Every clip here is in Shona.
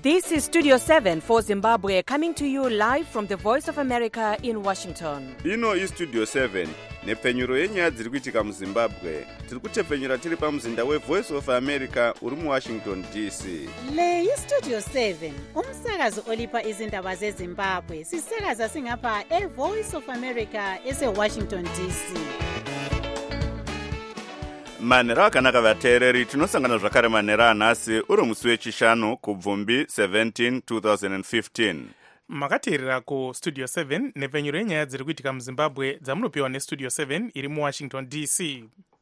This is Studio 7 for Zimbabwe, coming to you live from the Voice of America in Washington. Ino iStudio 7 nepfenyuro yenyaya dziri kuitika muZimbabwe. Tiri kutepfenyura tiri pamuzinda weVoice of America uri muWashington DC. Le iStudio 7 umsakazo olipa izindaba zeZimbabwe. Sisakaza singapha eVoice of America eseWashington DC. Manhero akanaka vateereri, tinosangana zvakare manhero anhasi uri musi wechishanu kubvumbi 17 2015. Makateerera kuStudio 7 nepfenyuro yenyaya dziri kuitika muZimbabwe dzamunopiwa neStudio 7 iri muWashington DC.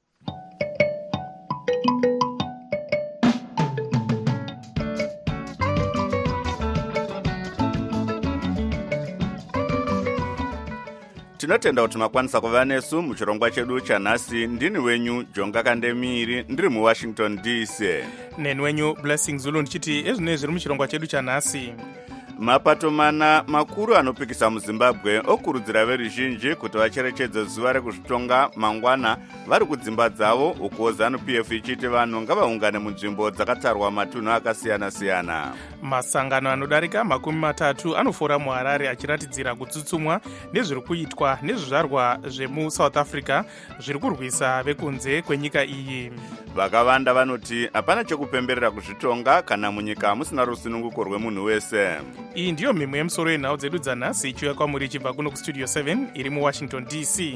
Tinotenda kuti makwanisa kuva nesu muchirongwa chedu chanhasi. Ndini wenyu Jonga Kandemiri, ndiri muWashington DC. Neni wenyu Blessing Zulu ndichiti ezvine zviri muchirongwa chedu chanhasi. Mapato mana makuru anopikisa muZimbabwe okurudzira veruzhinji kuti vacherechedze zuva rekuzvitonga mangwana vari kudzimba dzavo, uko ZANU-PF ichiti vanhu ngavaungane munzvimbo dzakatarwa matunhu akasiyana-siyana. Masangano anodarika 30 anofora muHarare achiratidzira kutsutsumwa nezviri kuitwa nezvizvarwa zvemuSouth Africa zviri kurwisa vekunze kwenyika iyi. Vakawanda vanoti hapana chekupemberera kuzvitonga kana munyika musina rusununguko rwemunhu wese. Iyi ndiyo mhemho yemusoro yenhau dzedu dzanhasi ichiuya kwamuri ichibva kuno kuStudio 7 iri muWashington DC.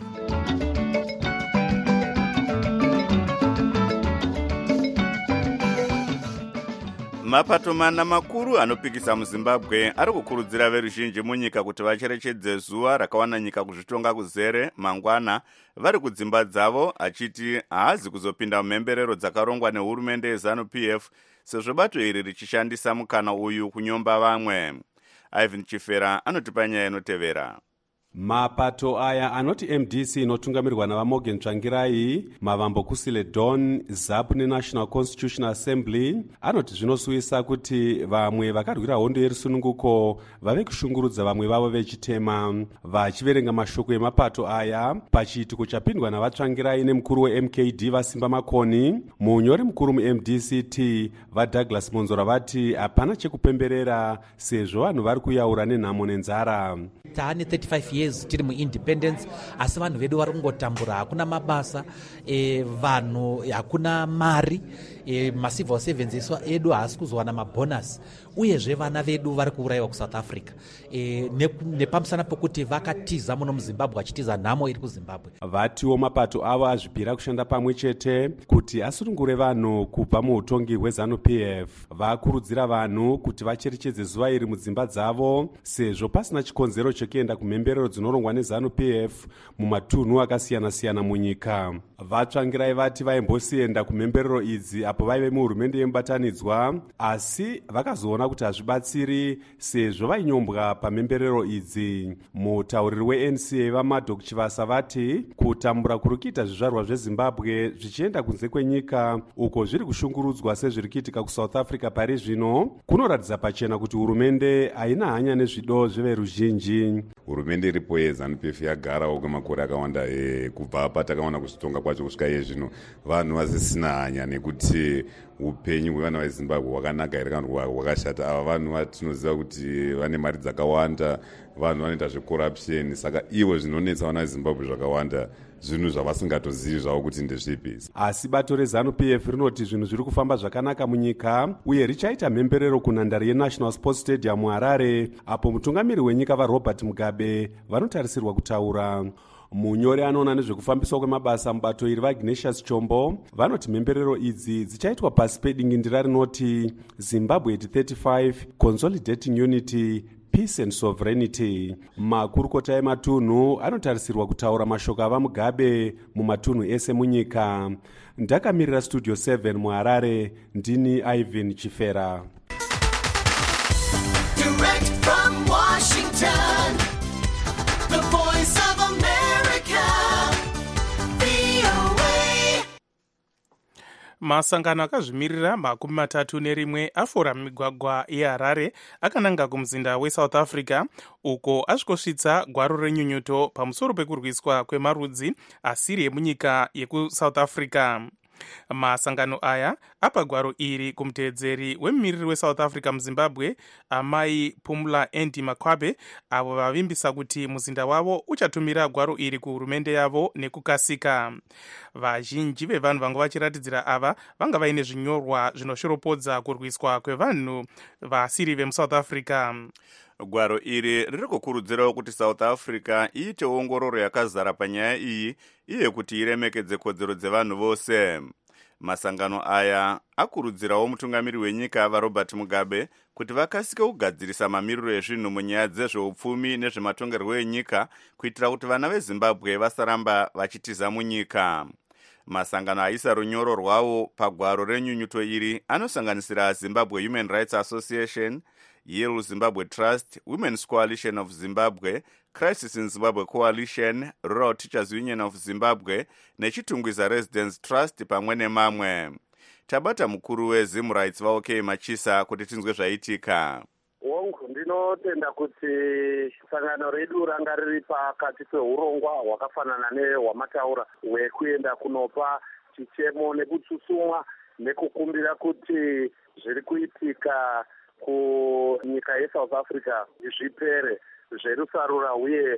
Mapato mana makuru anopikisa muZimbabwe ari kukurudzira veruzhinji munyika kuti vacherechedze zuva rakawana nyika kuzvitonga kuzere mangwana vari kudzimba dzavo, achiti haazi kuzopinda mumhemberero dzakarongwa nehurumende yeZANU-PF sezvo bato iri richishandisa mukana uyu kunyomba vamwe. Ivan Chifera anotipa nyaya inotevera. Mapato aya anoti MDC inotungamirwa navaMorgan Tsvangirai, Mavambo Kusile Don, ZAPU neNational Constitutional Assembly anoti zvinosuvisa kuti vamwe vakarwira hondo yerusununguko vave kushungurudza vamwe vavo vechitema. Vachiverenga mashoko emapato aya pachiitiko chapindwa navaTsvangirai nemukuru weMKD vaSimba Makoni, munyori mukuru muMDCT vaDouglas Monzora vati hapana chekupemberera sezvo vanhu vari kuyaura nenhamo nenzara. Taane 35 years tiri muindependence, asi vanhu vedu vari kungotambura, hakuna mabasa, vanhu hakuna mari, macivil servants edu haasi kuzowana mabonus, uyezve vana vedu vari kuurayiwa kuSouth Africa nepamusana pokuti vakatiza muno muZimbabwe achitiza nhamo iri kuZimbabwe. Vatiwo mapato avo azvipira kushanda pamwe chete kuti asunungure vanhu kubva muutongi hweZANU-PF. Vakurudzira vanhu kuti vacherechedze zuva iri mudzimba dzavo sezvo pasina chikonzero chekuenda kumhemberero dzinorongwa neZANU-PF mumatunhu akasiyana-siyana munyika. Vatsvangirai vati vaimbosienda kumhemberero idzi apo vaive muhurumende yemubatanidzwa, asi vakazoona kuti hazvibatsiri sezvo vainyombwa pamhemberero idzi. Mutauriri weNCA vaMadok Chivasa vati kutambura kuri kuita zvizvarwa zveZimbabwe zvichienda kunze kwenyika uko zviri kushungurudzwa sezviri kuitika kuSouth Africa pari zvino kunoratidza pachena kuti hurumende haina hanya nezvido zveveruzhinji. Hurumende iripo yeZANU-PF yagarawo kwemakore akawanda, kubva patakaona kuzvitonga kwacho kusvika yezvino vanhu vasisina hanya nekuti upenyu hwevana veZimbabwe hwakanaka here kana hwakashata. Ava vanhu vatinoziva kuti vane mari dzakawanda, vanhu vanoita zvecorruption, saka ivo zvinonetsa vana veZimbabwe zvakawanda zvinhu zvavasingatozivi zvavo kuti ndezvipi. Asi bato reZANU-PF rinoti zvinhu zviri kufamba zvakanaka munyika uye richaita mhemberero kunhandare yeNational Sports Stadium muHarare apo mutungamiri wenyika vaRobert Mugabe vanotarisirwa kutaura. Munyori anoona nezvekufambiswa kwemabasa mubato iri vaIgnatius Chombo vanoti mhemberero idzi dzichaitwa pasi pedingindira rinoti Zimbabwe 35 Consolidating Unity, Peace and Sovereignty. Makurukota ematunhu anotarisirwa kutaura mashoko ava Mugabe mumatunhu ese munyika. Ndakamirira Studio 7 muHarare, ndini Ivan Chifera. Direct from Washington, the Voice of America, VOA. Masangano akazvimirira 31 afora mumigwagwa yeHarare akananga kumuzinda weSouth Africa uko asvikosvitsa gwaro renyunyuto pamusoro pekurwiswa kwemarudzi asiri emunyika yekuSouth Africa. Masangano aya apa gwaro iri kumutevedzeri wemumiriri weSouth Africa muZimbabwe amai Pumla Andy Makwabe, avo vavimbisa kuti muzinda wavo uchatumira gwaro iri kuhurumende yavo nekukasika. Vazhinji vevanhu vanga vachiratidzira ava vanga vaine zvinyorwa zvinoshoropodza kurwiswa kwevanhu vasiri vemuSouth Africa. Gwaro iri riri kukurudzirawo kuti South Africa iite ongororo yakazara panyaya iyi iye kuti iremekedze kodzero dzevanhu vose. Masangano aya akurudzirawo mutungamiri wenyika vaRobert Mugabe kuti vakasike kugadzirisa mamiriro ezvinhu munyaya dzezveupfumi nezvematongerwo enyika kuitira kuti vana veZimbabwe vasaramba vachitiza munyika. Masangano aisa runyoro rwavo pagwaro renyunyuto iri anosanganisira Zimbabwe Human Rights Association, Yale Zimbabwe Trust, Women's Coalition of Zimbabwe, Crisis in Zimbabwe Coalition, Rural Teachers Union of Zimbabwe nechitungwiza Residence Trust pamwe nemamwe. Tabata mukuru weZim Rights vaOK Machisa kuti tinzwe zvaitika. Wongu ndinotenda kuti sangano redu ranga riri pakati peurongwa hwakafanana nehwamataura hwekuenda kunopa chichemo nekutsutsumwa nekukumbira kuti zviri kuitika kunyika yeSouth Africa zvipere, zverusarura uye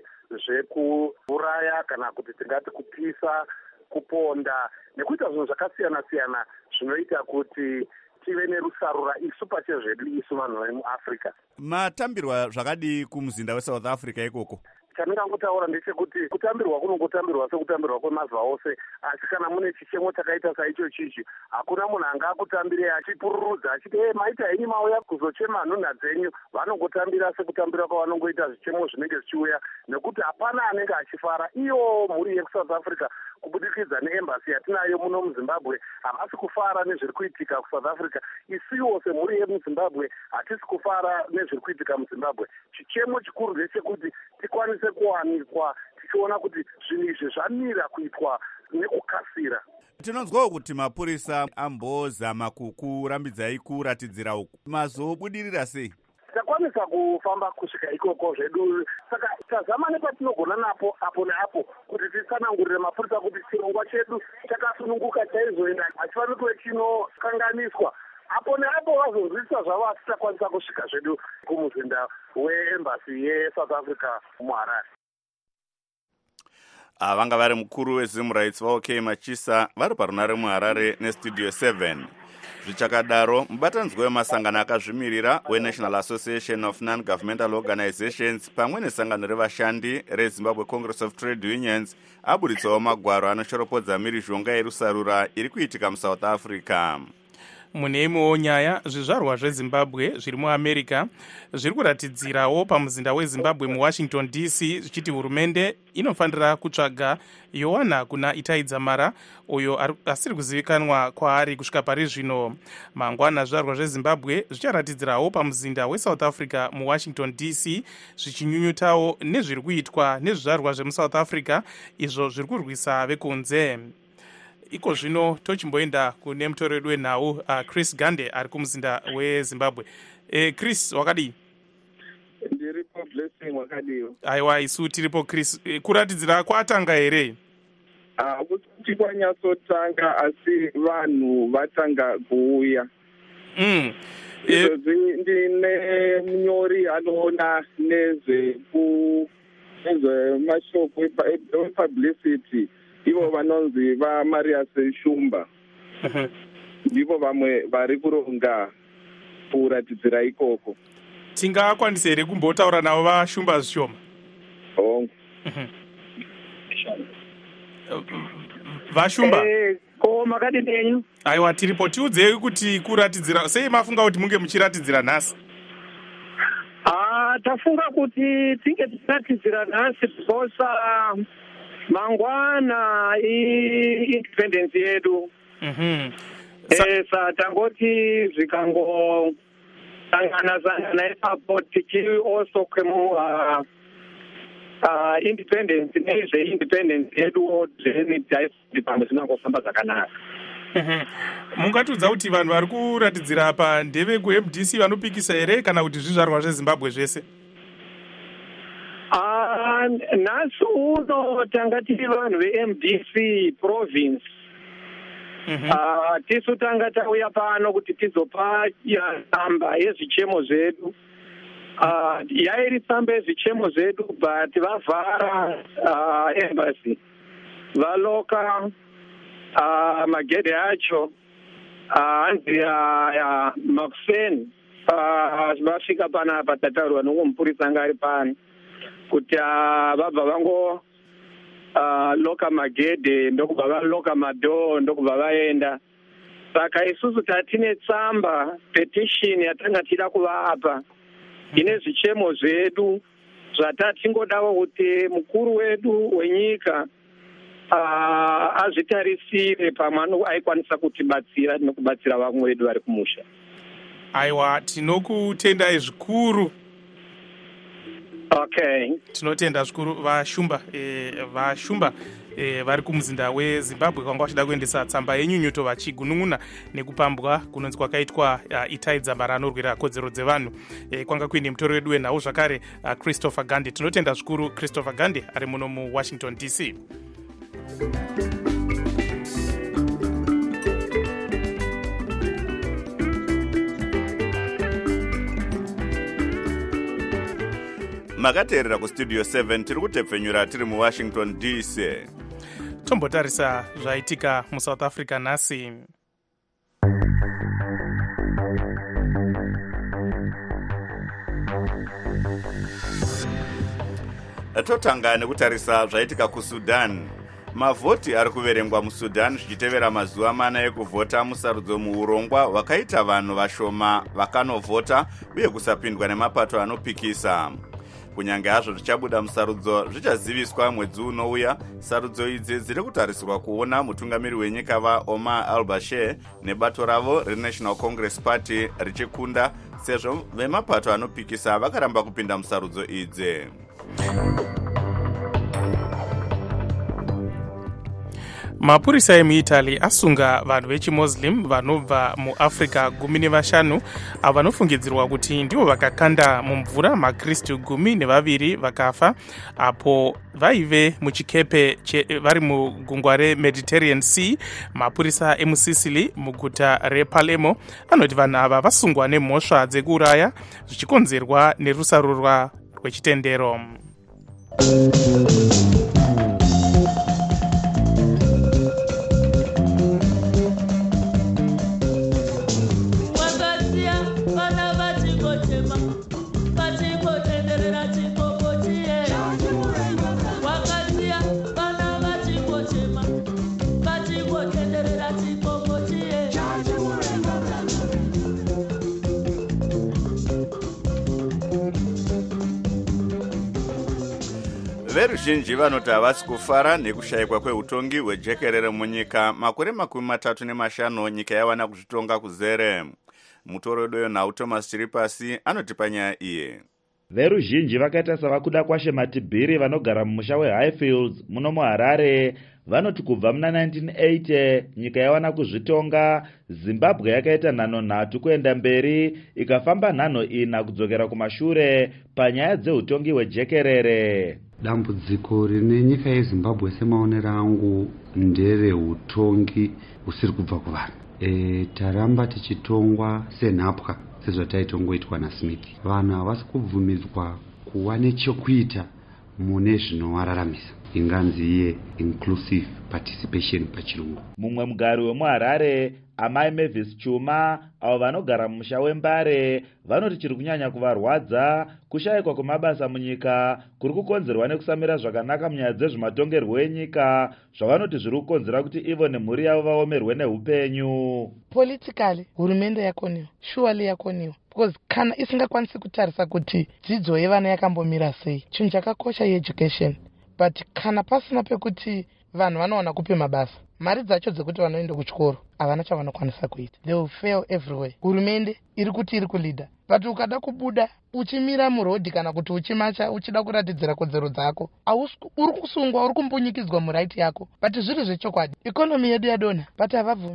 zvekuuraya kana kuti tingati kupisa, kuponda nekuita zvinhu zvakasiyana-siyana zvinoita kuti tive nerusarura isu pachezvedu isu vanhu vari muAfrica. Matambirwa zvakadii kumuzinda weSouth Africa ikoko? Chandingangotaura ndechekuti kutambirwa kunongotambirwa sekutambirwa kwemazuva ose, asi kana mune chichemo chakaita saicho chichi hakuna munhu angakutambire achipururudza achiti maita henyu mauya kuzochema nhunha dzenyu. Vanongotambira sekutambira kwavanongoita zvichemo zvinenge zvichiuya, nekuti hapana anenge achifara. Iyo mhuri yekuSouth Africa kubudikidza neembassy yatinayo muno muZimbabwe havasi kufara nezviri kuitika kuSouth Africa. Isiwo semhuri yemuZimbabwe hatisi kufara nezviri kuitika muZimbabwe. Chichemo chikuru ndechekuti tikwanise kuwanikwa tichiona kuti zvinhu izvi zvamira kuitwa nekukasira. Tinonzwawo kuti mapurisa ambozama kukurambidzai kuratidzira uku. Mazobudirira sei? Takwanisa kufamba kusvika ikoko zvedu, saka tazama nepatinogona napo apo neapo kuti titsanangurire mapurisa kuti chirongwa chedu chakasununguka chaizoenda hachifaniri kuve chinokanganiswa. Apo neapo vazonzwisa zvavo asi takwanisa kusvika zvedu kumuzinda weembassy yeSouth Africa muHarare. Vanga vari mukuru weZim Rights vaOK Machisa vari parunare muHarare neStudio 7. Zvichakadaro, mubatanzwi wemasangano akazvimirira weNational Association of Non-Governmental Organizations pamwe nesangano revashandi reZimbabwe Congress of Trade Unions aburitsawo magwaro anoshoropodza mhirizhonga yerusarura iri kuitika muSouth Africa. Mune imwewo nyaya, zvizvarwa zveZimbabwe zviri muAmerica zviri kuratidzirawo pamuzinda weZimbabwe muWashington DC zvichiti hurumende inofanira kutsvaga Yohana kuna Itai Dzamara uyo asiri kuzivikanwa kwaari kusvika pari zvino. Mangwana zvizvarwa zveZimbabwe zvicharatidzirawo pamuzinda weSouth Africa muWashington DC zvichinyunyutawo nezviri kuitwa nezvizvarwa zvemuSouth Africa izvo zviri kurwisa vekunze. Iko zvino tochimboenda kune mutoreri wenhau Chris Gande ari kumuzinda weZimbabwe. Chris, wakadii? Ndiripo Blessing, wakadiwa? Aiwa, isu tiripo Chris. Kuratidzira kwatanga here? Kuti kwanyatsotanga asi vanhu vatanga kuuya. Izvozvi ndine munyori anoona nezvemashoko epublicity. Ivo vanonzi vaMarius Shumba. Ndipo vamwe vari kuronga kuratidzira ikoko. Tingakwanisa here kumbotaura navo vaShumba zvishoma? VaShumba. Ko makadini henyu? Aiwa, tiripo. Tiudzei kuti kuratidzira sei mafunga kuti munge muchiratidzira nhasi? Tafunga kuti tinge tiratidzira nhasi because mangwana independence yedu. Tangoti zvikangosangana ipapo tichi also kwemu independence nezveindependence yedu zvenidhaisiti pamwe zvinangofamba zvakanaka. Mungatudza kuti vanhu vari kuratidzira apa ndeve kuMDC vanopikisa here kana kuti zvizvarwa zveZimbabwe zvese? Nhasi uno tanga tiri vanhu veMDC province tisu tanga tauya pano kuti tizopa tsamba yezvichemo zvedu. Yairi tsamba yezvichemo zvedu but vavhara embassy valoka magedhe acho hanzi Maxen vasvika panapa tataurwa nongomupurisa anga ari pano kuti vabva vango loka magedhe ndokubva valoka madhoo ndokubva vaenda. Saka isusu tatine tsamba petition yatanga tida kuvapa ine zvichemo zvedu zvatatingodawo kuti mukuru wedu wenyika azvitarisire pamwe aikwanisa kutibatsira nekubatsira vamwe vedu vari kumusha. Aiwa, tinokutendai zvikuru. Okay. Tinotenda zvikuru vashumba vari kumuzinda weZimbabwe kwanga vachida kuendesa tsamba yenyunyuto vachigunun'una nekupambwa kunonzi kwakaitwa Itai Dzamba ranorwira kodzero dzevanhu. Kwanga kuine mutori wedu wenhau zvakare Christopher Gandhi. Tinotenda zvikuru Christopher Gandhi ari muno muWashington DC. makateerera kustudio 7 tiri kutepfenyura tiri muWashington DC. Tombotarisa zvaitika muSouth Africa nhasi. Totanga nekutarisa zvaitika kuSudan. Mavhoti ari kuverengwa muSudan zvichitevera mazuva mana ekuvhota musarudzo muurongwa wakaita vanhu vashoma vakanovhota uye kusapindwa nemapato anopikisa. Kunyange hazvo zvichabuda musarudzo zvichaziviswa mwedzi unouya. Sarudzo idzi dziri kutarisirwa kuona mutungamiri wenyika vaOmar al-Bashir nebato ravo reNational Congress Party richikunda sezvo vemapato anopikisa vakaramba kupinda musarudzo idzi. Mapurisa emuItaly asunga vanhu vechimuslim vanobva muAfrica 15 avo vanofungidzirwa kuti ndivo vakakanda mumvura maKristu 12 vakafa apo vaive muchikepe vari mugungwa reMediterranean Sea. Mapurisa emuSicily muguta rePalermo anoti vanhu ava vasungwa nemhosva dzekuuraya zvichikonzerwa nerusarurwa rwechitendero. Veruzhinji vanoti havasi kufara nekushayikwa kweutongi hwejekerere munyika. Makore 35 nyika yawana kuzvitonga kuzere. Mutori wedu wenhau Thomas Chiripasi anoti panyaya iyi. Veruzhinji vakaita savakuda kwashe Matibhiri vanogara mumusha weHighfields muno muHarare vanoti kubva muna 1980 nyika yawana kuzvitonga. Zimbabwe yakaita nhano 3 kuenda mberi ikafamba nhano 4 kudzokera kumashure panyaya dzeutongi hwejekerere. Dambudziko rine nyika yeZimbabwe semaonero angu ndereutongi usiri kubva kuvanhu. Taramba tichitongwa senhapwa sezvataitongoitwa naSmith. Vanhu havasi kubvumidzwa kuva nechekuita mune zvinovararamisa, inganzi iye inclusive participation pachirungu. Mumwe mugari wemuHarare Amai Mavis Chuma avo vanogara mumusha weMbare vanoti chiri kunyanya kuvarwadza kushayikwa kwemabasa munyika kuri kukonzerwa nekusamira zvakanaka munyaya dzezvematongerwo enyika zvavanoti zviri kukonzera kuti ivo nemhuri yavo vaomerwe neupenyu. Politically hurumende yakoniwa, surely yakoniwa, because kana isingakwanisi kutarisa kuti dzidzo yevana yakambomira sei, chinhu chakakosha education, but kana pasina pekuti vanhu vanowana kupe mabasa, mari dzacho dzekuti vanoenda kuchikoro havana chavanokwanisa kuita. They will fail everywhere. Hurumende iri kuti iri kulida, but ukada kubuda uchimira murodhi kana kuti uchimacha uchida kuratidzira kodzero dzako, uri kusungwa, uri kumbunyikidzwa muraiti yako, but zviri zvechokwadi. Economy yedu yadonha, but havabvumi.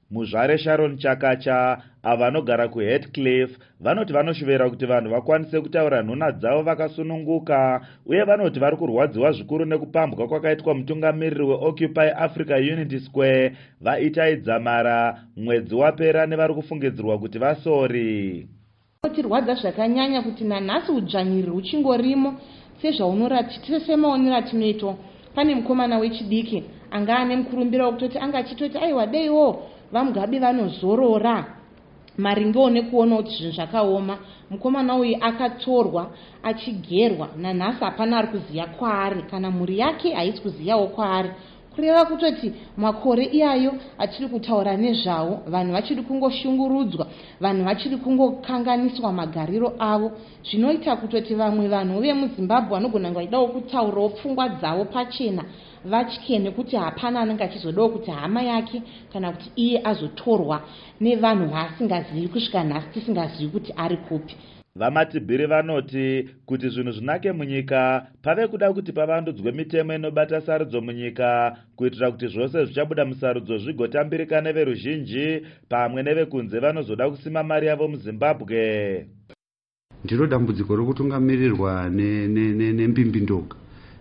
muzvare Sharon Chakacha avo vanogara kuHeathcliff vanoti vanoshuvera kuti vanhu vakwanise kutaura nhuna dzavo vakasununguka uye vanoti vari kurwadziwa zvikuru nekupambwa kwakaitwa mutungamiriri weOccupy Africa Unity Square vaItai Dzamara mwedzi wapera nevari kufungidzirwa kuti vasori. Tirwadza zvakanyanya kuti nanhasi udzvanyiriri uchingorimo sezvaunoratidza atinoitwa. Pane mukomana wechidiki anga ane mukurumbira wekutoti anga achitoti aiwa deiwo vaMugabe vanozorora maringewo nekuona kuti zvinhu zvakaoma. Mukomana uyu akatorwa achigerwa nanhasi hapana ari kuziya kwaari kana mhuri yake haisi kuziyawo kwaari. Kureva kutoti makore iyayo achiri kutaura nezvawo, vanhu vachiri kungoshungurudzwa, vanhu vachiri kungokanganiswa magariro avo, zvinoita kutoti vamwe vanhu vemuZimbabwe vanogona vaidawo kutaurawo pfungwa dzavo pachena vatye nekuti hapana anenge achizodawo kuti hama yake kana kuti iye azotorwa nevanhu vaasingazivi kusvika nhasi tisingazivi kuti ari kupi. VaMatibhiri vanoti kuti zvinhu zvinake munyika pave kuda kuti pavandudzwe mitemo inobata sarudzo munyika kuitira kuti zvose zvichabuda musarudzo zvigotambirika neveruzhinji pamwe nevekunze vanozoda kusima mari yavo muZimbabwe. Ndiro dambudziko rokutungamirirwa nembimbi-ndoga.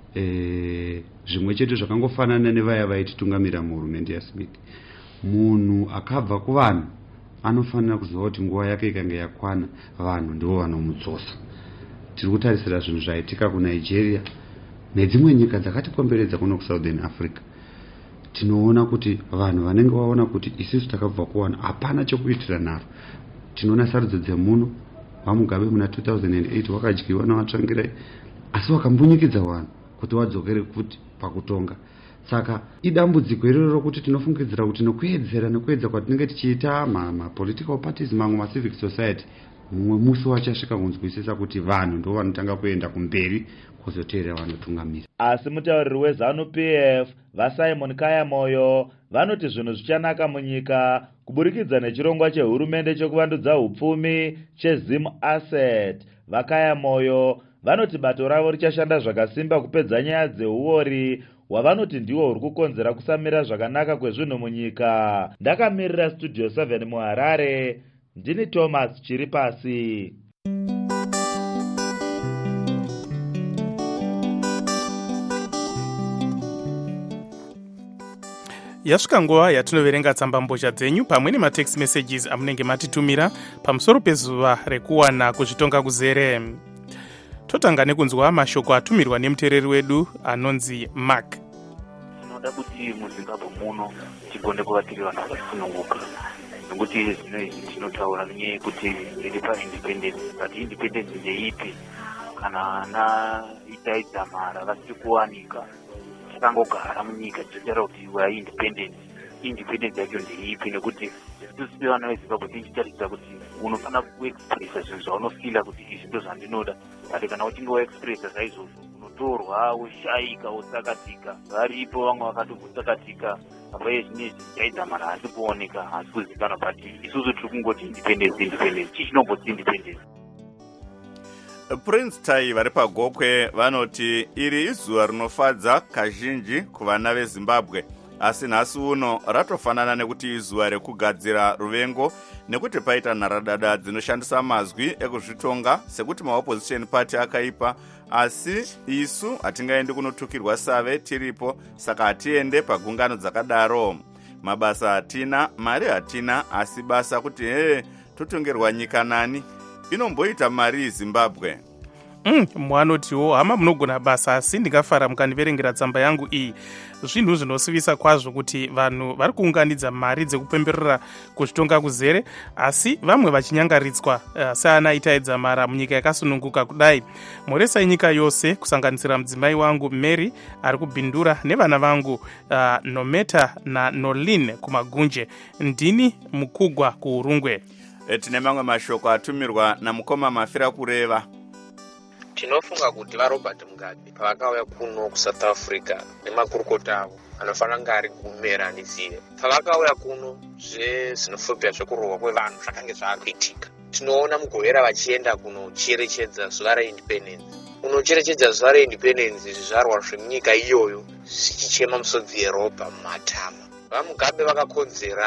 Zvimwe chete zvakangofanana nevaya vaititungamira muhurumende yaSmith. Munhu akabva kuvanhu anofanira kuziva kuti nguva yake ikanga yakwana vanhu ndivo vanomudzosa. Tiri kutarisira zvinhu zvaitika kuNigeria nedzimwe nyika dzakatikomberedza kuno kuSouthern Africa. Tinoona kuti vanhu vanenge vaona kuti isusu takabva kuwana hapana chekuitira naro. Tinoona sarudzo dzemuno vaMugabe muna 2008 wakadyiwa navatsvangirai asi wakambunyikidza vanhu kuti wadzokere kuti pakutonga. Saka idambudziko iroro rokuti tinofungidzira kuti nokuedzera nekuedza kwatinenge tichiita political parties mamwe civic society mumwe musi wachasvika kunzwisisa kuti vanhu ndo vanotanga kuenda kumberi kuzoteera vanotungamira. Asi mutauriri weZANU-PF vaSimon Kayamoyo vanoti zvinhu zvichanaka munyika kuburikidza nechirongwa chehurumende chekuvandudza upfumi cheZim Asset. VaKayamoyo vanoti bato ravo richashanda zvakasimba kupedza nyaya dzeuori hwavanoti ndiwo huri kukonzera kusamira zvakanaka kwezvinhu munyika. Ndakamirira Studio 7 muHarare, ndini Thomas Chiripasi. Yasvika nguva yatinoverenga tsambambozha dzenyu pamwe nematext messages amunenge matitumira pamusoro pezuva rekuwana kuzvitonga kuzere. Totanga nekunzwa mashoko atumirwa nemuteereri wedu anonzi Mark. Tinoda kuti muZimbabwe muno tigone kuva tiri vanhu vakasununguka nekuti zvinezvi tinotaura nenyaya yekuti iri paindependence, but independence ndeipi kana ana Itai Dzamara vasiri kuwanika takangogara munyika tichitaura kuti we are independence yacho ndeipi nekuti isusu sevana veZimbabwe tichitaridza kuti unofanira kuexpressa zvinhu zvaunofila kuti izvi ndo zvandinoda, but kana uchinge waexpressa saizvozvo unotorwa woshayika wosakatika. Varipo vamwe vakatombosakatika apa zvinezvi Itai Dzamara hasi kuoneka hasi kuzikanwa, but isusu tiri kungoti independence chichinomboti independence. Prince Tai vari paGokwe vanoti iri izuva rinofadza kazhinji kuvana veZimbabwe, asi nhasi uno ratofanana nekuti izuva rekugadzira ruvengo nekuti paita nharadada dzinoshandisa mazwi ekuzvitonga sekuti maopposition party akaipa, asi isu hatingaendi kunotukirwa save tiripo, saka hatiende pagungano dzakadaro. Mabasa hatina, mari hatina, asi basa kuti totongerwa nyika nani inomboita mari Zimbabwe. Mwanotiwo hama munogona basa, asi ndingafara mukandiverengera tsamba yangu iyi. Zvinhu zvinosivisa kwazvo kuti vanhu vari kuunganidza mari dzekupemberera kuzvitonga kuzere, asi vamwe vachinyangaritswa seana Itai Dzamara munyika yakasununguka kudai. Muresa nyika yose kusanganisira mudzimai wangu Mary ari kubhindura nevana vangu Nometa naNolin kumagunje. Ndini Mukugwa kuUrungwe. Tine mamwe mashoko atumirwa namukoma Mafira kureva. Tinofunga kuti vaRobert Mugabe pavakauya kuno kuSouth Africa nemakurukota avo anofanira kunge ari kumeranizire. Pavakauya kuno zvinofobia zvekurohwa kwevanhu zvakange zvaakuitika. Tinoona mugovera vachienda kunocherechedza zuva reindependence. Unocherechedza zuva reindependence zvizvarwa zvemunyika iyoyo zvichichema musodzi yeropa mumatama. VaMugabe vakakonzera kuti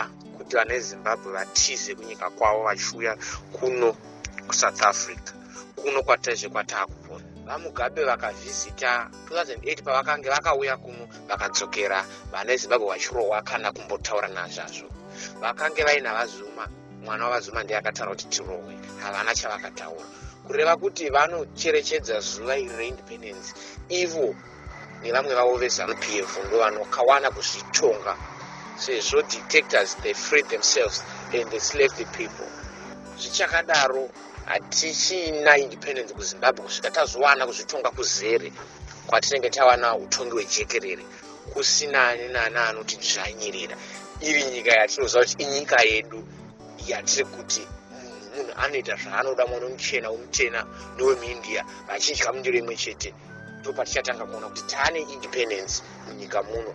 kuti vana vezimbabwe vatize kunyika kwavo vachiuya kuno kusouth africa, kuno kwataizve kwataakupona. VaMugabe vakavhizita 2008 pavakange vakauya kuno vakadzokera vana vezimbabwe vachirohwa kana kumbotaura nazvazvo. Vakange vaina vaZuma, mwana wavaZuma ndiye akataura kuti tirohwe, havana chavakataura, kureva kuti vanocherechedza zuva iri reindependence. Ivo nevamwe vavo veZANU-PF ndo vanokawana kuzvitonga sezvo dictators they freed themselves and they slaved the people. Zvichakadaro hatichina independence kuZimbabwe kusvika tazowana kuzvitonga kuzere kwatinenge tawana utongi hwejekerere kusina ani nani anotidzvanyirira. Iri nyika yatinoziva kuti inyika yedu yatiri kuti munhu anoita zvaanoda, mwana muchena womutena newemuindia vachidya mundiro imwe chete. Ndo patichatanga kuona kuti taane independence munyika muno.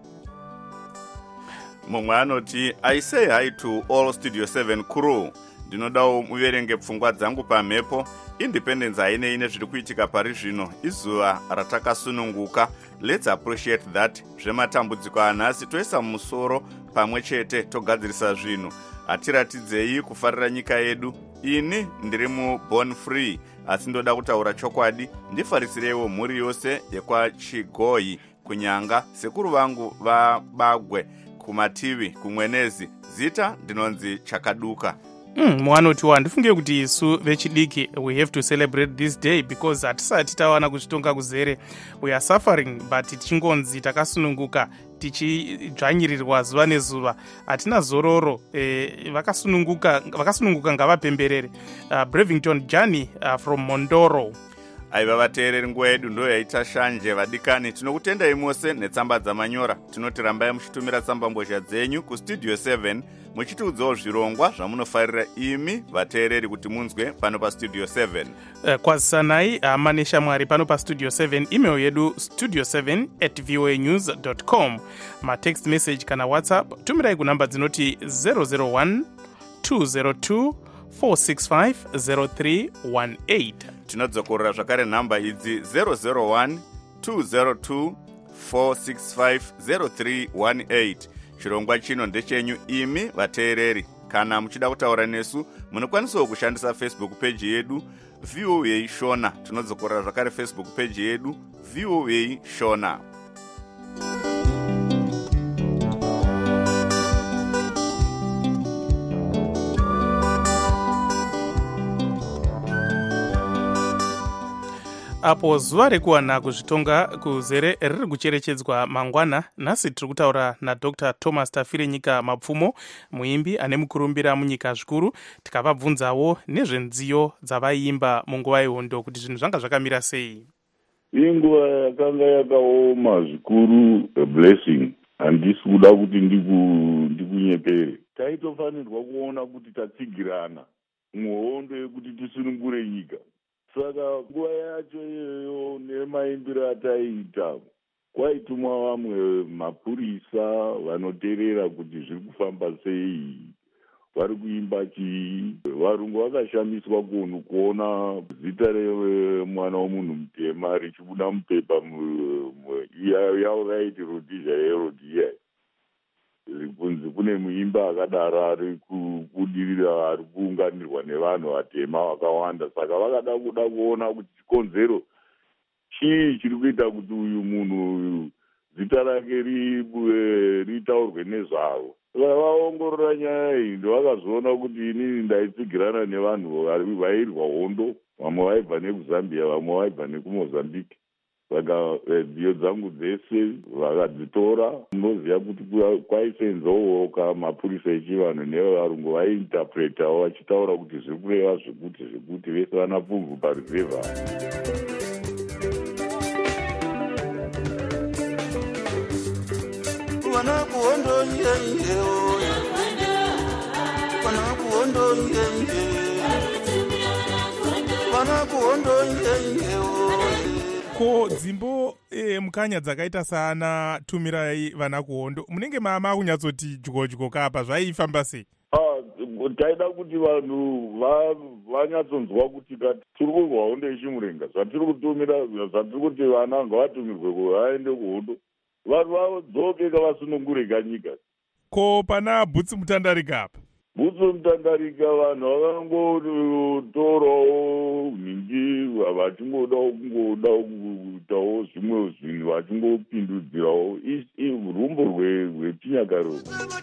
Mumwe anoti, I say hi to all Studio 7 crew. Ndinodawo muverenge pfungwa dzangu pamhepo. Independence haine ine zviri kuitika pari zvino, izuva ratakasununguka. Let's appreciate that. Zvematambudziko anhasi toisa mumusoro pamwe chete togadzirisa zvinhu. Hatiratidzei kufarira nyika yedu. Ini ndiri muBorn Free, asi ndoda kutaura chokwadi. Ndifarisirewo mhuri yose yekwaChigoyi kunyanga, sekuru vangu vaBagwe kumativi kumwenezi. Zita ndinonzi Chakaduka. Mwanoti handifunge kuti isu vechidiki we have to celebrate this day because hatisati tawana kuzvitonga kuzere. We are suffering but tichingonzi takasununguka tichidzvanyirirwa zuva nezuva. Hatina zororo. Vakasununguka ngavapemberere. Brevington Johnny from Mondoro. Aiva vateereri, nguva yedu ndo yaita shanje. Vadikani, tinokutendai mose netsamba dzamanyora. Tinoti rambai muchitumira tsamba mbozha dzenyu kustudio 7 muchitiudzawo zvirongwa zvamunofarira imi vateereri kuti munzwe pano pastudio 7. Kwazisanai hama neshamwari pano pastudio 7. Email yedu studio7@voanews.com. matext message kana whatsapp tumirai kunamba dzinoti 001 202 4650318. Tinodzokorera zvakare nhamba idzi 001 202 4650318. Chirongwa chino ndechenyu imi vateereri. Kana muchida kutaura nesu munokwanisawo kushandisa Facebook page yedu VOA Shona. Tinodzokorera zvakare Facebook page yedu VOA Shona. Apo zuva rekuwana kuzvitonga kuzere riri kucherechedzwa mangwana, nhasi tiri kutaura naDr. Thomas Tafire Nyika Mapfumo, muimbi ane mukurumbira munyika zvikuru. Tikavabvunzawo nezvenziyo dzavaimba munguva yehondo kuti zvinhu zvanga zvakamira sei. Inguva yakanga yakaoma zvikuru, a blessing. Handisi kuda kuti ndikunyepere. Taitofanirwa kuona kuti tatsigirana muhondo yekuti tisunungure nyika. Saka nguva yacho iyoyo nemaimbiro ataiita kwaitumwa vamwe mapurisa vanoteerera kuti zviri kufamba sei, vari kuimba chii. Varungu vakashamiswa kuona zita remwana womunhu mutema richibuda mupepa yavo vaiti Rhodesia yeRhodesia. Kunzi kune muimba akadaro ari kubudirira, ari kuunganirwa nevanhu vatema vakawanda. Saka vakada kuona kuti chikonzero chii chiri kuita kuti uyu munhu uyu zita rake ritaurwe nezvavo. Saka vaongorora nyaya iyi ndovakazoona kuti inini ndaitsigirana nevanhu vairwa hondo, vamwe vaibva nekuZambia, vamwe vaibva nekuMozambique. Saka dziyo dzangu dzese vakadzitora. Munoziva kuti kwaisenzawo mapurisa echivanhu nevarungu vaiinterpretawo vachitaura kuti zviri kureva zvekuti vese vana pfumvu parizevha. Wana kuhondo yeye, wana kuhondo yeye, wana kuhondo yeye. Ko dzimbo mukanya dzakaita sana tumirai vana kuhondo munenge mama kunyatsoti dyo kapa zvaifamba sei? Taida kuti vanhu vanyatsonzwa kuti tiri kurwa hondo yechimurenga, zvatiri kutumira, zvatiri kuti vana ngavatumirwe vaende kuhondo, vanhu vadzoke kavasunungure kanyika. ko pana bhutsi mutandarika apa? Bhutsi mutandarika vanhu vakangotorawo nhingi vachingoda kuitawo zvimwe zvinhu vachingopindudzirawo rumbo rwechinyakare.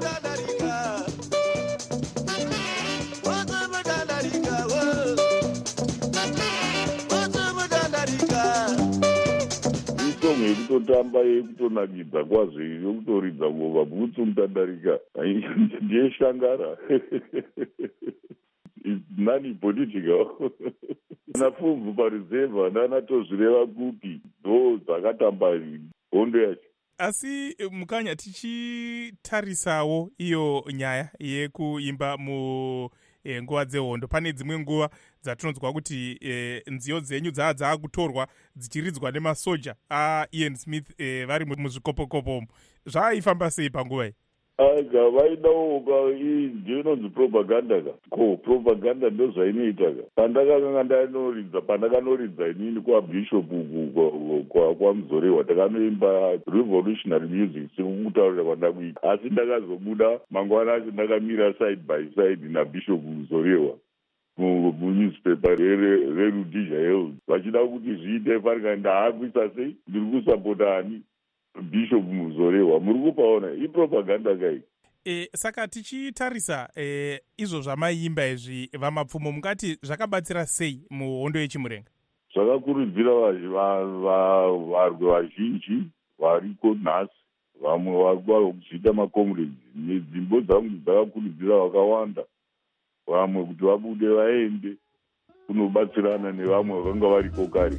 Isongo yekutotamba yekutonakidza kwazvo yokutoridza ngoma bhutsi mutandarika ndiyeshangara. Nani political napfumvu parizevha nanatozvireva kupi ndo dzakatamba hondo yacho. Asi mukanya tichitarisawo iyo nyaya yekuimba nguva dzehondo, pane dzimwe nguva dzatinonzwa kuti nziyo dzenyu dzaakutorwa dzichiridzwa nemasoja Ian Smith vari muzvikopokopo. Zvaifamba sei panguva iyi? Aga vaidawo ndinonzi propaganda propaganda ndo zvainoitaka. Pandakanoridza inini kwabhishopu kwaMuzorewa takanoimba revolutionary music sekutaurira kwandakuita, asi ndakazobuda mangwana acho ndakamira side by side nabhishopu Muzorewa munewspaper rerudizha Herald vachida kuti zviite farika ndaakuisa sei ndiri kusapota ani Bishop Muzorewa. Muri kupaona ipropaganda kai. Saka tichitarisa izvo zvamaimba izvi vamapfumo mungati zvakabatsira sei muhondo yechimurenga? Zvakakurudzira varwi vazhinji variko nhasi, vamwe vakuziita macomrades. Nedzimbo dzangu dzakakurudzira vakawanda, vamwe kuti vabude vaende kunobatsirana nevamwe vakanga variko kare.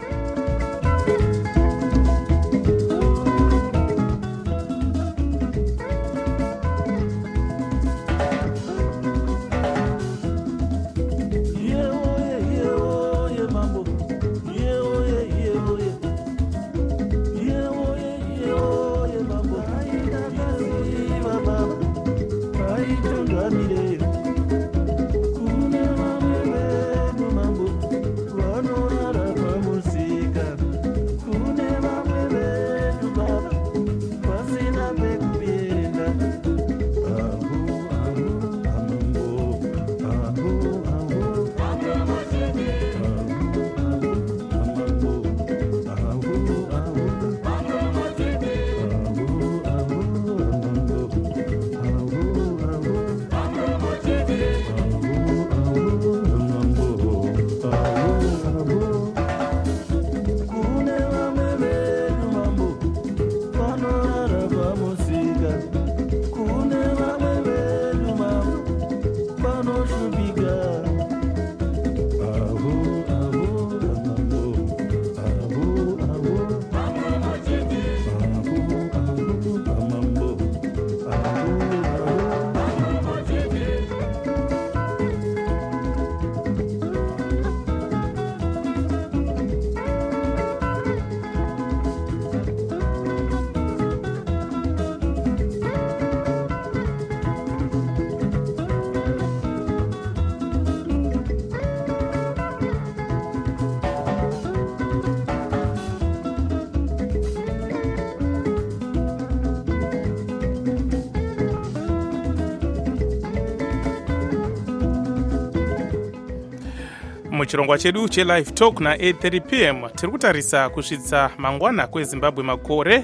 muchirongwa chedu chelive talk na8:30 pm tiri kutarisa kusvitsa mangwana kwezimbabwe makore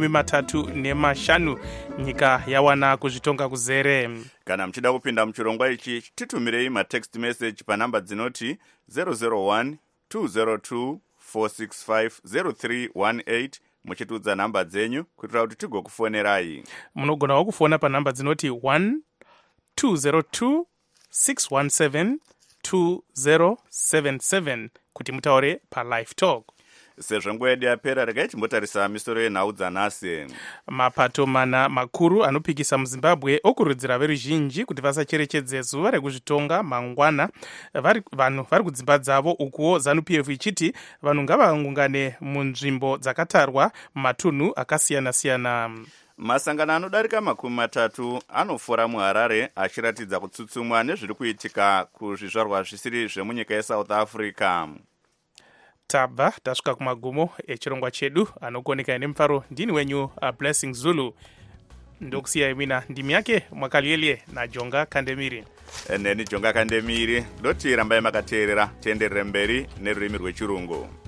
35 nyika yawana kuzvitonga kuzere. Kana mchida kupinda muchirongwa ichi titumirei matext message panamba dzinoti 001 202 465 0318 muchitudza namba dzenyu kuitira kuti tigokufonerai. Munogonawo kufona panamba dzinoti 1 202 617 2077 kuti mutaure palive talk. Sezvo nguva yedu yapera regai timbotarisa misoro yenhau dzanhasi. Mapato mana makuru anopikisa muzimbabwe okurudzira veruzhinji kuti vasacherechedze zuva rekuzvitonga mangwana vanhu vari kudzimba dzavo, ukuwo ZANU-PF ichiti vanhu ngavaungane munzvimbo dzakatarwa mumatunhu akasiyana-siyana. Masangano anodarika 30 anofora muHarare achiratidza kutsutsumwa nezviri kuitika kuzvizvarwa zvisiri zvemunyika yeSouth Africa. Tabva tasvika kumagumo echirongwa chedu, anokoneka nemufaro ndini wenyu Blessing Zulu. ndokusiyai mina ndimi yake Mwakalielye naJonga Kandemiri. Neni Jonga Kandemiri. Doti rambai makateerera tienderere mberi nerurimi rwechirungu.